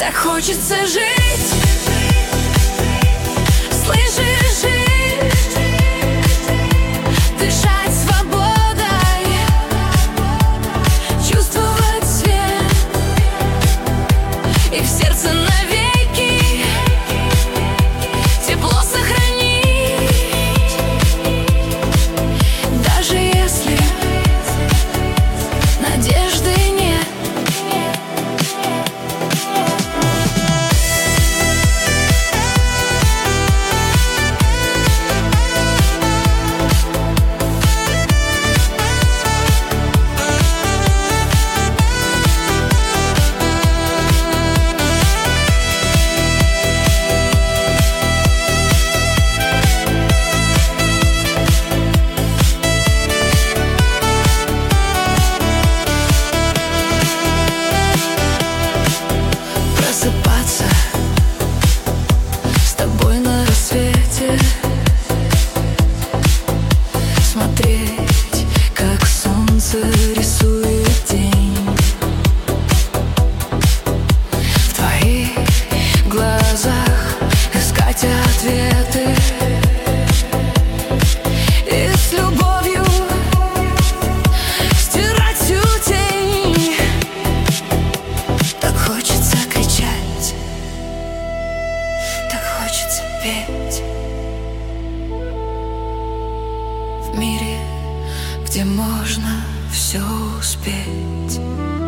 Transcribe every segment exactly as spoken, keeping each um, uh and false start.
Так хочется жить, слышишь, жить, дышать свободой, чувствовать свет и в сердце навеки тепло сохранить. Даже если надежды нет. Просыпаться с тобой на рассвете, смотреть, как солнце рисует день. В твоих глазах искать ответы и с любовью стирать всю тень. Так хочется кричать, так хочется петь в мире, где можно все успеть.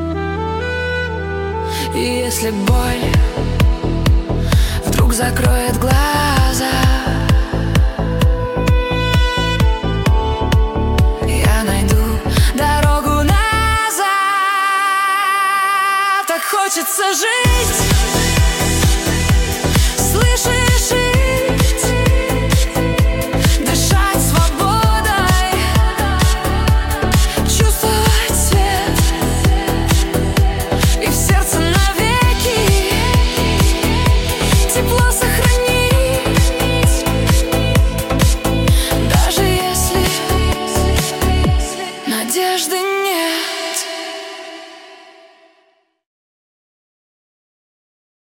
И если боль вдруг закроет глаза, я найду дорогу назад. Так хочется жить,